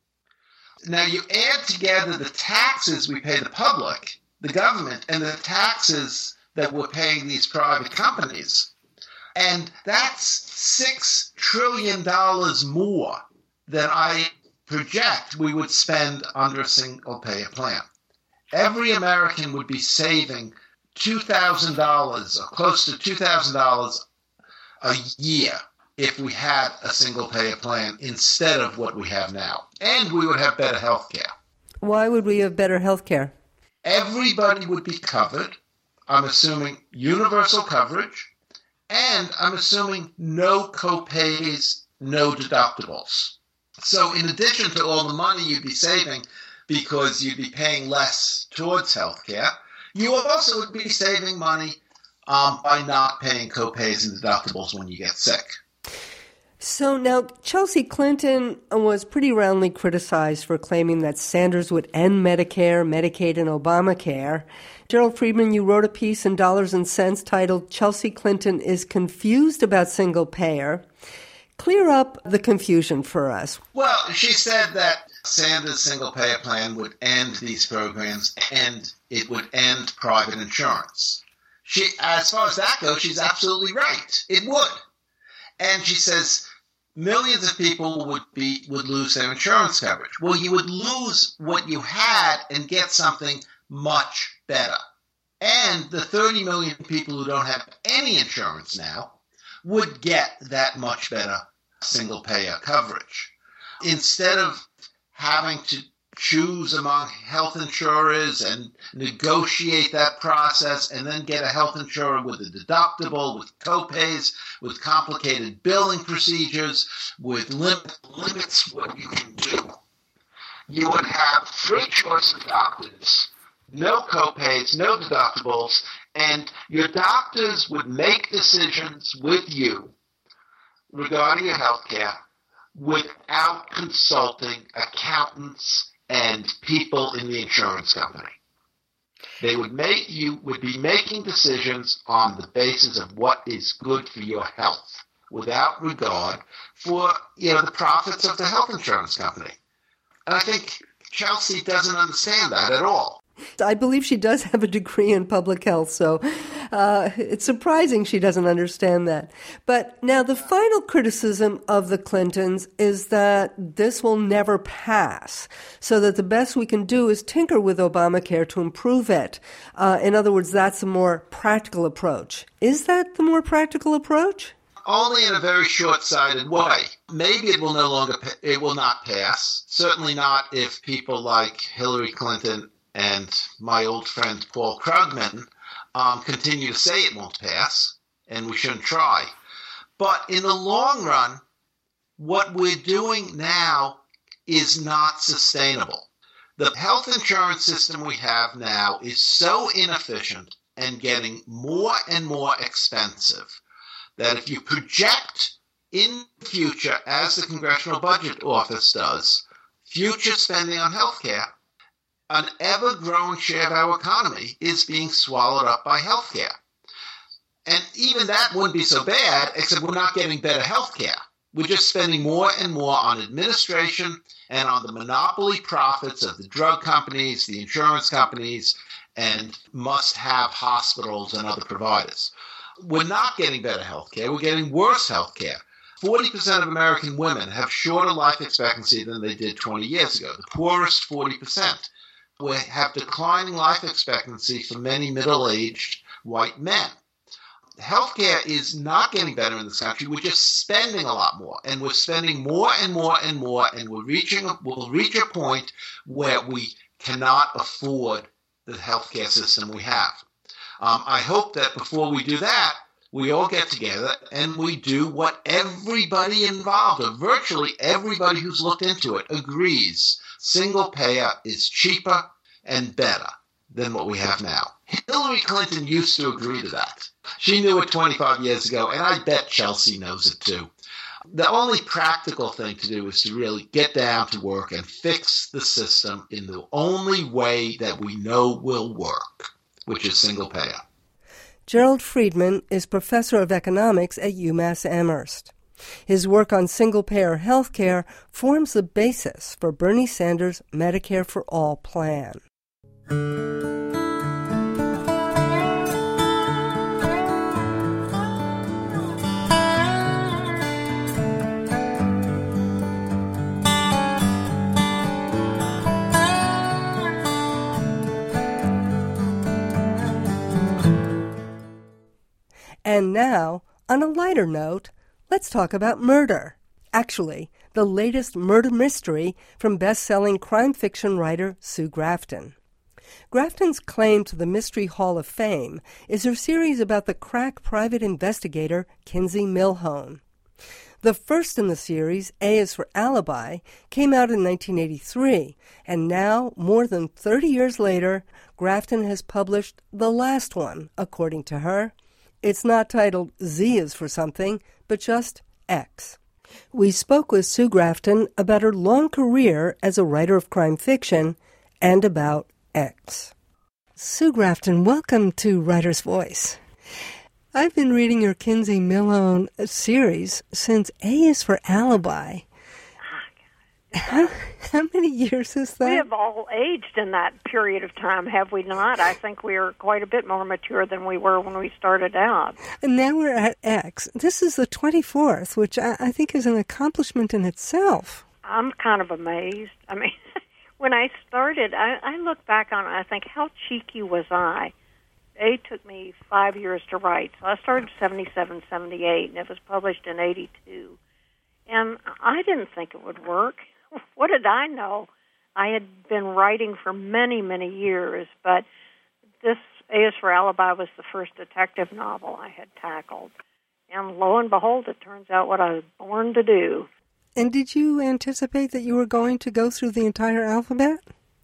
Speaker 3: Now you add together the taxes we pay the public, the government, and the taxes that we're paying these private companies, and that's six trillion dollars more than I project we would spend under a single-payer plan. Every American would be saving two thousand dollars or close to two thousand dollars a year if we had a single-payer plan instead of what we have now. And we would have better health care.
Speaker 1: Why would we have better health care?
Speaker 3: Everybody would be covered. I'm assuming universal coverage. And I'm assuming no co-pays, no deductibles. So in addition to all the money you'd be saving because you'd be paying less towards health care, you also would be saving money um, by not paying co-pays and deductibles when you get sick.
Speaker 1: So now, Chelsea Clinton was pretty roundly criticized for claiming that Sanders would end Medicare, Medicaid, and Obamacare. Gerald Friedman, you wrote a piece in Dollars and Cents titled Chelsea Clinton is Confused About Single Payer. Clear up the confusion for us.
Speaker 3: Well, she said that Sanders' single-payer plan would end these programs and it would end private insurance. She, as far as that goes, she's absolutely right. It would. And she says millions of people would be would lose their insurance coverage. Well, you would lose what you had and get something much better. And the thirty million people who don't have any insurance now would get that much better single-payer coverage. Instead of having to choose among health insurers and negotiate that process and then get a health insurer with a deductible, with co-pays, with complicated billing procedures, with lim- limits what you can do. You would have free choice of doctors, no co-pays, no deductibles, and your doctors would make decisions with you regarding your health care without consulting accountants and people in the insurance company. They would make you would be making decisions on the basis of what is good for your health, without regard for you know the profits of the health insurance company. And I think Chelsea doesn't understand that at all.
Speaker 1: I believe she does have a degree in public health, so uh, it's surprising she doesn't understand that. But now the final criticism of the Clintons is that this will never pass, so that the best we can do is tinker with Obamacare to improve it. Uh, in other words, that's a more practical approach. Is that the more practical approach?
Speaker 3: Only in a very short-sighted way. Maybe it will no longer, pa- it will not pass. Certainly not if people like Hillary Clinton and my old friend Paul Krugman um, continue to say it won't pass, and we shouldn't try. But in the long run, what we're doing now is not sustainable. The health insurance system we have now is so inefficient and getting more and more expensive that if you project in the future, as the Congressional Budget Office does, future spending on health care, an ever-growing share of our economy is being swallowed up by health care. And even that wouldn't be so bad, except we're not getting better health care. We're just spending more and more on administration and on the monopoly profits of the drug companies, the insurance companies, and must have hospitals and other providers. We're not getting better health care. We're getting worse health care. forty percent of American women have shorter life expectancy than they did twenty years ago. The poorest forty percent. We have declining life expectancy for many middle-aged white men. Healthcare is not getting better in this country. We're just spending a lot more, and we're spending more and more and more, and we're reaching, we'll reach a point where we cannot afford the healthcare system we have. Um, I hope that before we do that, we all get together and we do what everybody involved, or virtually everybody who's looked into it, agrees. Single payer is cheaper and better than what we have now. Hillary Clinton used to agree to that. She knew it twenty-five years ago, and I bet Chelsea knows it too. The only practical thing to do is to really get down to work and fix the system in the only way that we know will work, which is single payer.
Speaker 1: Gerald Friedman is professor of economics at UMass Amherst. His work on single-payer health care forms the basis for Bernie Sanders' Medicare for All plan. And now, on a lighter note, let's talk about murder. Actually, the latest murder mystery from best-selling crime fiction writer Sue Grafton. Grafton's claim to the Mystery Hall of Fame is her series about the crack private investigator Kinsey Millhone. The first in the series, A is for Alibi, came out in nineteen eighty-three, and now, more than thirty years later, Grafton has published the last one, according to her. It's not titled Z is for something, but just X. We spoke with Sue Grafton about her long career as a writer of crime fiction and about X. Sue Grafton, welcome to Writer's Voice. I've been reading your Kinsey Millhone series since A is for Alibi. How, how many years is that?
Speaker 4: We have all aged in that period of time, have we not? I think we are quite a bit more mature than we were when we started out.
Speaker 1: And now we're at X. This is the twenty-fourth, which I, I think is an accomplishment in itself.
Speaker 4: I'm kind of amazed. I mean, when I started, I, I look back on it, I think, how cheeky was I? A took me five years to write. So I started seventy-seven, seventy-eight, and it was published in eighty-two. And I didn't think it would work. What did I know? I had been writing for many, many years, but this A is for Alibi was the first detective novel I had tackled. And lo and behold, it turns out what I was born to do.
Speaker 1: And did you anticipate that you were going to go through the entire alphabet?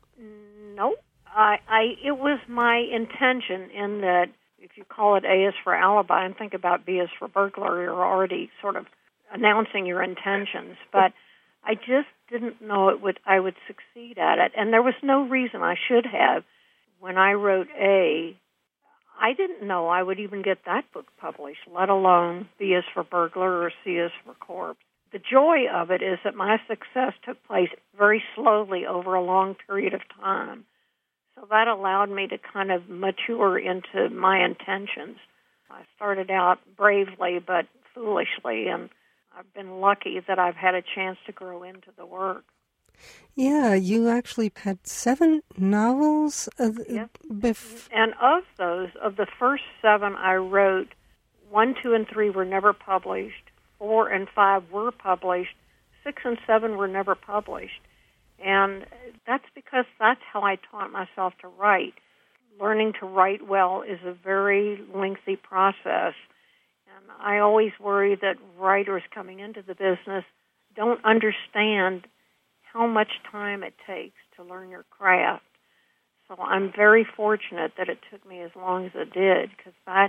Speaker 4: No. I, I, it was my intention in that if you call it A is for Alibi and think about B is for Burglar, you're already sort of announcing your intentions. But I just didn't know it would. I would succeed at it, and there was no reason I should have. When I wrote A, I didn't know I would even get that book published, let alone B is for Burglar or C is for Corpse. The joy of it is that my success took place very slowly over a long period of time, so that allowed me to kind of mature into my intentions. I started out bravely but foolishly, and I've been lucky that I've had a chance to grow into the work.
Speaker 1: Yeah, you actually had seven novels? Uh,
Speaker 4: yep.
Speaker 1: Bef-
Speaker 4: and of those, of the first seven I wrote, one, two, and three were never published. Four and five were published. Six and seven were never published. And that's because that's how I taught myself to write. Learning to write well is a very lengthy process. And I always worry that writers coming into the business don't understand how much time it takes to learn your craft. So I'm very fortunate that it took me as long as it did, because that,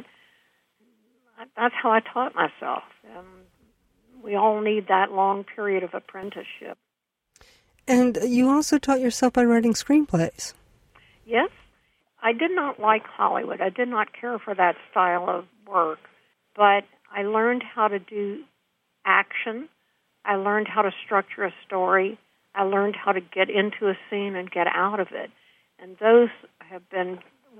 Speaker 4: that's how I taught myself. And we all need that long period of apprenticeship.
Speaker 1: And you also taught yourself by writing screenplays.
Speaker 4: Yes. I did not like Hollywood. I did not care for that style of work. But I learned how to do action. I learned how to structure a story. I learned how to get into a scene and get out of it. And those have been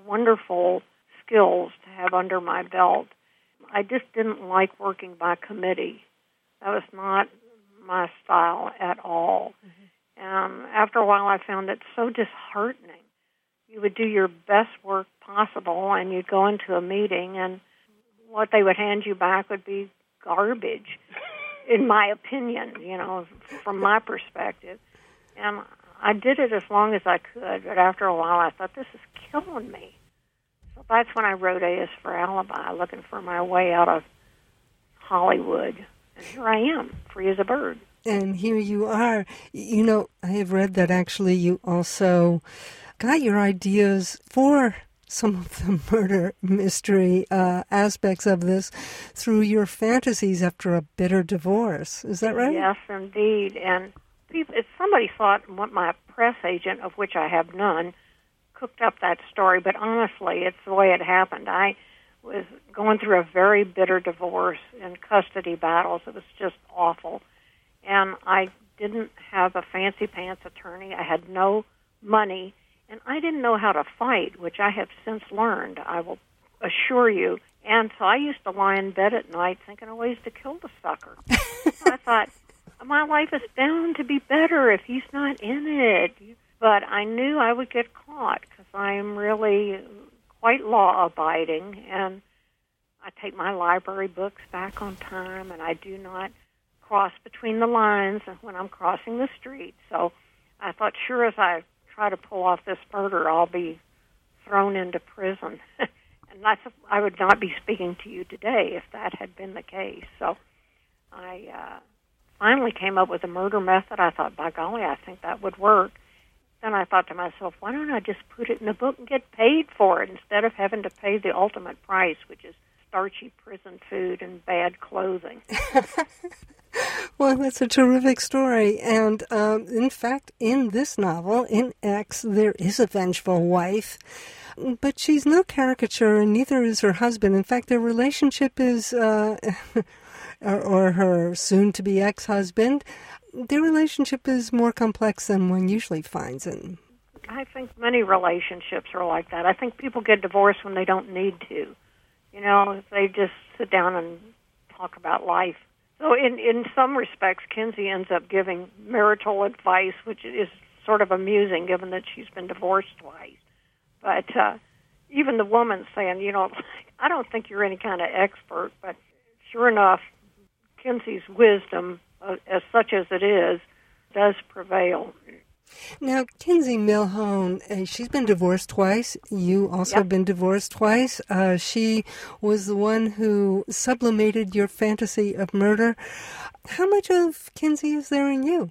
Speaker 4: wonderful skills to have under my belt. I just didn't like working by committee. That was not my style at all. Mm-hmm. And after a while, I found it so disheartening. You would do your best work possible, and you'd go into a meeting, and what they would hand you back would be garbage, in my opinion, you know, from my perspective. And I did it as long as I could, but after a while, I thought, this is killing me. So that's when I wrote A is for Alibi, looking for my way out of Hollywood. And here I am, free as a bird.
Speaker 1: And here you are. You know, I have read that actually you also got your ideas for some of the murder mystery uh, aspects of this through your fantasies after a bitter divorce. Is that right?
Speaker 4: Yes, indeed. And people, if somebody thought what my press agent, of which I have none, cooked up that story, but honestly, it's the way it happened. I was going through a very bitter divorce and custody battles. It was just awful. And I didn't have a fancy pants attorney. I had no money, and I didn't know how to fight, which I have since learned, I will assure you. And so I used to lie in bed at night thinking of ways to kill the sucker. So I thought, my life is bound to be better if he's not in it. But I knew I would get caught because I'm really quite law-abiding, and I take my library books back on time, and I do not cross between the lines when I'm crossing the street. So I thought, sure as I try to pull off this murder, I'll be thrown into prison. And that's, I would not be speaking to you today if that had been the case. So I uh, finally came up with a murder method. I thought, by golly, I think that would work. Then I thought to myself, why don't I just put it in a book and get paid for it instead of having to pay the ultimate price, which is starchy prison food and bad clothing.
Speaker 1: Well, that's a terrific story. And um, in fact, in this novel, in X, there is a vengeful wife, but she's no caricature, and neither is her husband. In fact, their relationship is, uh, or, or her soon-to-be ex-husband, their relationship is more complex than one usually finds in.
Speaker 4: I think many relationships are like that. I think people get divorced when they don't need to. You know, they just sit down and talk about life. So in, in some respects, Kinsey ends up giving marital advice, which is sort of amusing given that she's been divorced twice. But uh, even the woman saying, you know, I don't think you're any kind of expert, but sure enough, Kinsey's wisdom, uh, as such as it is, does prevail.
Speaker 1: Now, Kinsey Millhone, uh, she's been divorced twice. You also
Speaker 4: Yep.
Speaker 1: have been divorced twice. Uh, she was the one who sublimated your fantasy of murder. How much of Kinsey is there in you?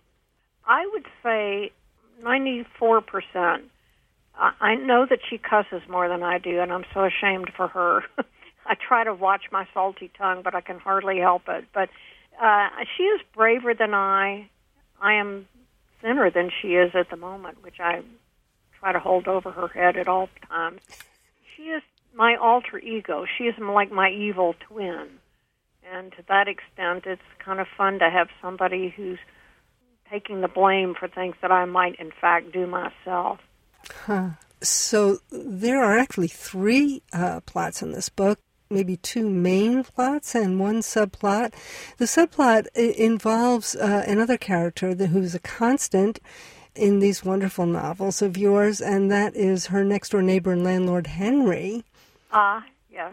Speaker 4: I would say ninety-four percent. I, I know that she cusses more than I do, and I'm so ashamed for her. I try to watch my salty tongue, but I can hardly help it. But uh, she is braver than I. I am thinner than she is at the moment, which I try to hold over her head at all times. She is my alter ego. She is like my evil twin. And to that extent, it's kind of fun to have somebody who's taking the blame for things that I might, in fact, do myself.
Speaker 1: Huh. So there are actually three uh, plots in this book. Maybe two main plots and one subplot. The subplot I- involves uh, another character that, who's a constant in these wonderful novels of yours, and that is her next-door neighbor and landlord, Henry.
Speaker 4: Ah, yes.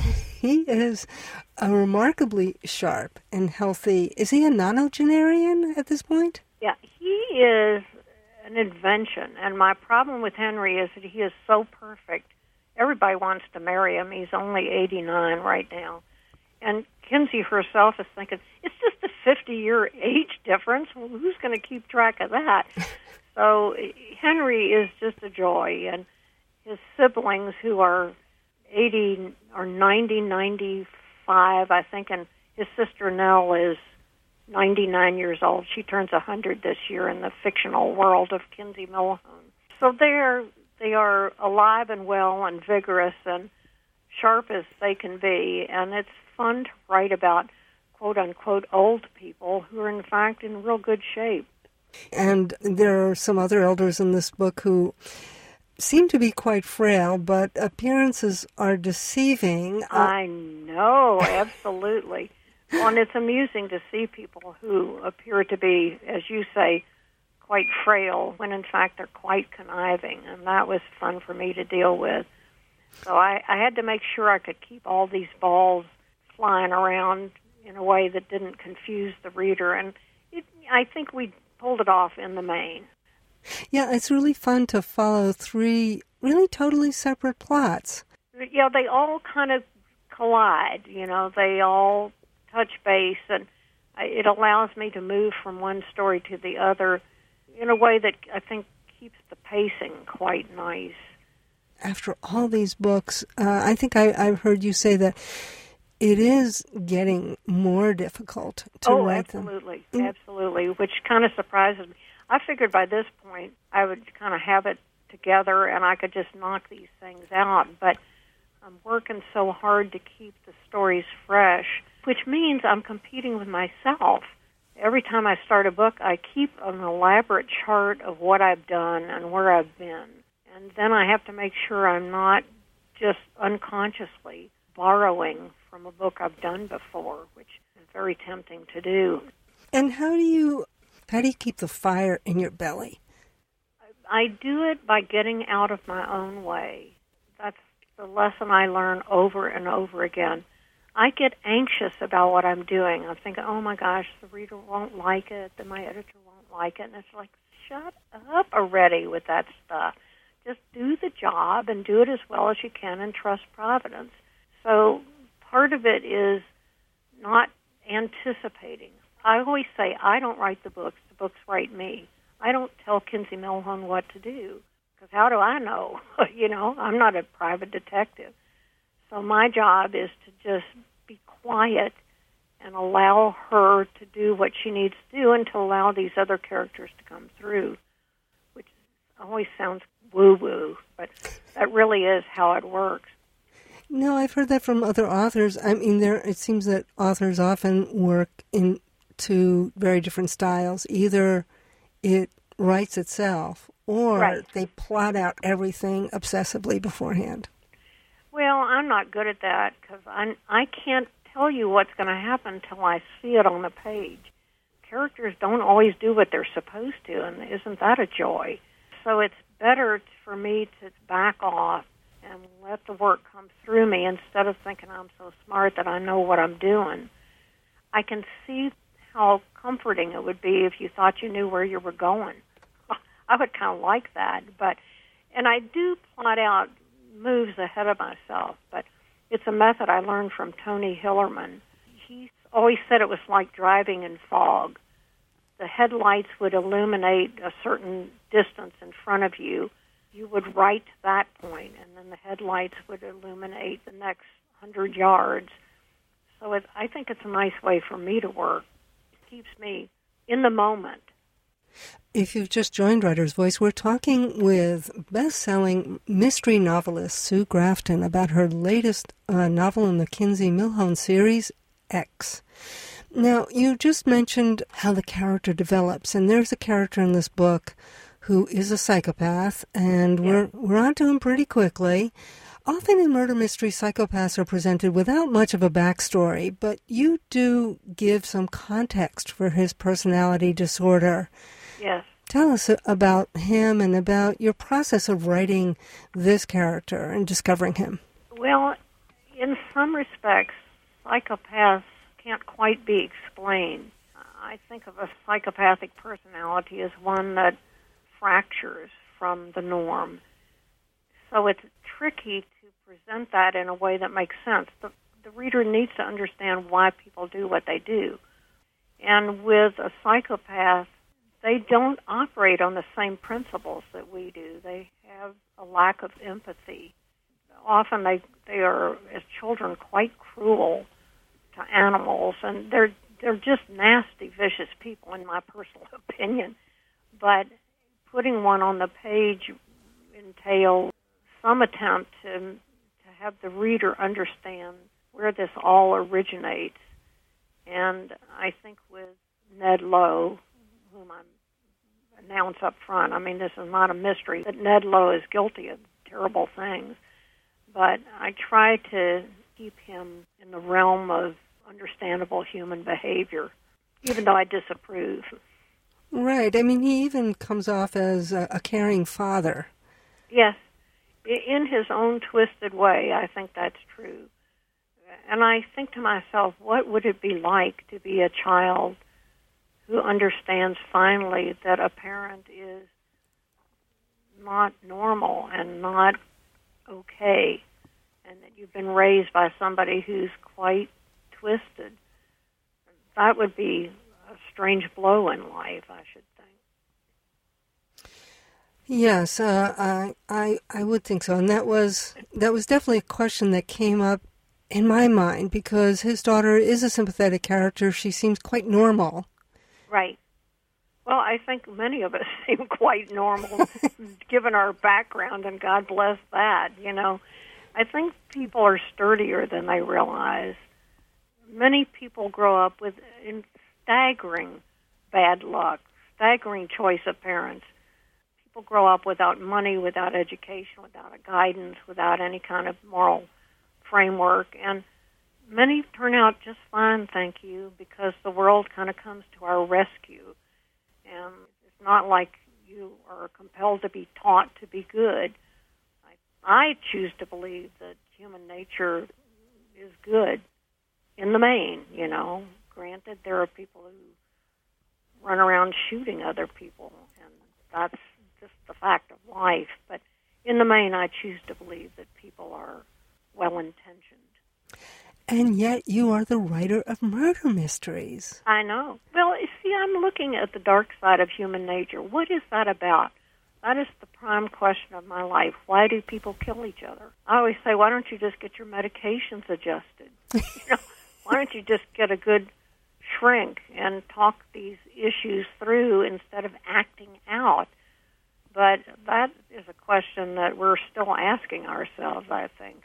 Speaker 1: He is a remarkably sharp and healthy. Is he a nonagenarian at this point?
Speaker 4: Yeah, he is an invention, and my problem with Henry is that he is so perfect. Everybody wants to marry him. He's only eighty-nine right now. And Kinsey herself is thinking, it's just a fifty-year age difference. Well, who's going to keep track of that? So Henry is just a joy. And his siblings, who are eighty or ninety, ninety-five, I think, and his sister Nell is ninety-nine years old. She turns one hundred this year in the fictional world of Kinsey Millhone. So they're... They are alive and well and vigorous and sharp as they can be, and it's fun to write about quote-unquote old people who are, in fact, in real good shape.
Speaker 1: And there are some other elders in this book who seem to be quite frail, but appearances are deceiving.
Speaker 4: I know, absolutely. Well, and it's amusing to see people who appear to be, as you say, quite frail, when in fact they're quite conniving, and that was fun for me to deal with. So I, I had to make sure I could keep all these balls flying around in a way that didn't confuse the reader, and it, I think we pulled it off in the main.
Speaker 1: Yeah, it's really fun to follow three really totally separate plots.
Speaker 4: Yeah, they all kind of collide, you know, they all touch base, and it allows me to move from one story to the other in a way that I think keeps the pacing quite nice.
Speaker 1: After all these books, uh, I think I, I've heard you say that it is getting more difficult to
Speaker 4: oh,
Speaker 1: write
Speaker 4: absolutely,
Speaker 1: them.
Speaker 4: absolutely, which kind of surprises me. I figured by this point I would kind of have it together and I could just knock these things out, but I'm working so hard to keep the stories fresh, which means I'm competing with myself. Every time I start a book, I keep an elaborate chart of what I've done and where I've been. And then I have to make sure I'm not just unconsciously borrowing from a book I've done before, which is very tempting to do.
Speaker 1: And how do you how do you keep the fire in your belly?
Speaker 4: I do it by getting out of my own way. That's the lesson I learn over and over again. I get anxious about what I'm doing. I'm thinking, oh my gosh, the reader won't like it, then my editor won't like it. And it's like, shut up already with that stuff. Just do the job and do it as well as you can and trust Providence. So part of it is not anticipating. I always say, I don't write the books, the books write me. I don't tell Kinsey Millhone what to do, because how do I know? You know, I'm not a private detective. So my job is to just be quiet and allow her to do what she needs to do and to allow these other characters to come through, which always sounds woo-woo, but that really is how it works.
Speaker 1: No, I've heard that from other authors. I mean, there it seems that authors often work in two very different styles. Either it writes itself, or
Speaker 4: right.
Speaker 1: they plot out everything obsessively beforehand.
Speaker 4: Well, I'm not good at that because I I can't tell you what's going to happen until I see it on the page. Characters don't always do what they're supposed to, and isn't that a joy? So it's better for me to back off and let the work come through me instead of thinking I'm so smart that I know what I'm doing. I can see how comforting it would be if you thought you knew where you were going. I would kind of like that, but and I do plot out moves ahead of myself, but it's a method I learned from Tony Hillerman. He always said it was like driving in fog. The headlights would illuminate a certain distance in front of you. You would write to that point, and then the headlights would illuminate the next hundred yards. So it, I think it's a nice way for me to work. It keeps me in the moment.
Speaker 1: If you've just joined Writer's Voice, we're talking with best-selling mystery novelist Sue Grafton about her latest uh, novel in the Kinsey Millhone series, X. Now, you just mentioned how the character develops, and there's a character in this book who is a psychopath, and yeah. we're we're on to him pretty quickly. Often in murder mysteries, psychopaths are presented without much of a backstory, but you do give some context for his personality disorder.
Speaker 4: Yes.
Speaker 1: Tell us about him and about your process of writing this character and discovering him.
Speaker 4: Well, in some respects, psychopaths can't quite be explained. I think of a psychopathic personality as one that fractures from the norm. So it's tricky to present that in a way that makes sense. The, the reader needs to understand why people do what they do. And with a psychopath, they don't operate on the same principles that we do. They have a lack of empathy. Often they, they are, as children, quite cruel to animals, and they're they're just nasty, vicious people, in my personal opinion. But putting one on the page entails some attempt to to have the reader understand where this all originates. And I think with Ned Lowe, whom I'm announce up front. I mean, this is not a mystery that Ned Lowe is guilty of terrible things, but I try to keep him in the realm of understandable human behavior, even though I disapprove.
Speaker 1: Right. I mean, he even comes off as a, a caring father.
Speaker 4: Yes. In his own twisted way, I think that's true. And I think to myself, what would it be like to be a child who understands finally that a parent is not normal and not okay, and that you've been raised by somebody who's quite twisted? That would be a strange blow in life, I should think.
Speaker 1: Yes, uh, I, I I would think so, and that was that was definitely a question that came up in my mind, because his daughter is a sympathetic character. She seems quite normal.
Speaker 4: Right. Well, I think many of us seem quite normal, given our background, and God bless that, you know. I think people are sturdier than they realize. Many people grow up with in staggering bad luck, staggering choice of parents. People grow up without money, without education, without a guidance, without any kind of moral framework, and many turn out just fine, thank you, because the world kind of comes to our rescue. And it's not like you are compelled to be taught to be good. I, I choose to believe that human nature is good in the main, you know. Granted, there are people who run around shooting other people, and that's just the fact of life. But in the main, I choose to believe that people are well-intentioned.
Speaker 1: And yet you are the writer of murder mysteries.
Speaker 4: I know. Well, you see, I'm looking at the dark side of human nature. What is that about? That is the prime question of my life. Why do people kill each other? I always say, why don't you just get your medications adjusted? You know, why don't you just get a good shrink and talk these issues through instead of acting out? But that is a question that we're still asking ourselves, I think.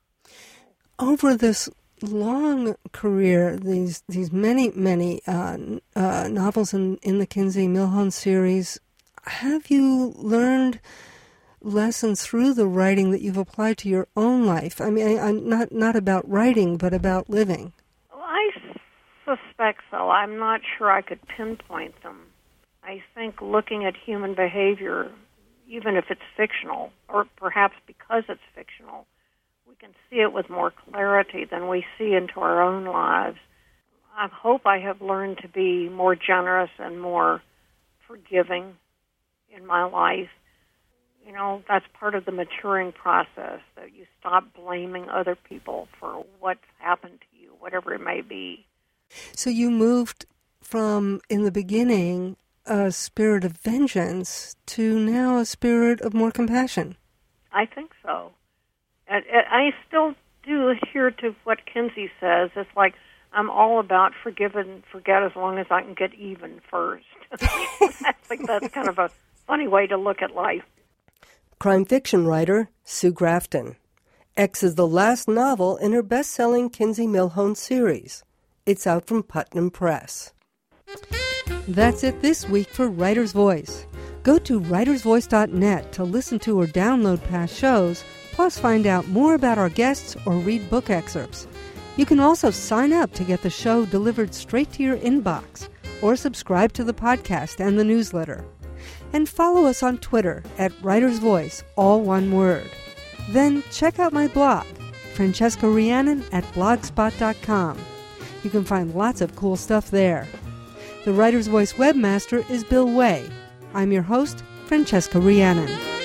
Speaker 1: Over this long career, these these many, many uh, uh, novels in, in the Kinsey Millhone series, have you learned lessons through the writing that you've applied to your own life? I mean, I, I'm not, not about writing, but about living.
Speaker 4: Well, I suspect so. I'm not sure I could pinpoint them. I think looking at human behavior, even if it's fictional, or perhaps because it's fictional, we can see it with more clarity than we see into our own lives. I hope I have learned to be more generous and more forgiving in my life. You know, that's part of the maturing process, that you stop blaming other people for what's happened to you, whatever it may be.
Speaker 1: So you moved from, in the beginning, a spirit of vengeance to now a spirit of more compassion.
Speaker 4: I think so. And I still do adhere to what Kinsey says. It's like, I'm all about forgive and forget as long as I can get even first. I think that's kind of a funny way to look at life.
Speaker 1: Crime fiction writer Sue Grafton. X is the last novel in her best-selling Kinsey Millhone series. It's out from Putnam Press. That's it this week for Writer's Voice. Go to writers voice dot net to listen to or download past shows, plus find out more about our guests or read book excerpts. You can also sign up to get the show delivered straight to your inbox, or subscribe to the podcast and the newsletter. And follow us on Twitter at Writer's Voice, all one word. Then check out my blog, Francesca Rhiannon at blogspot dot com. You can find lots of cool stuff there. The Writer's Voice webmaster is Bill Way. I'm your host, Francesca Rhiannon.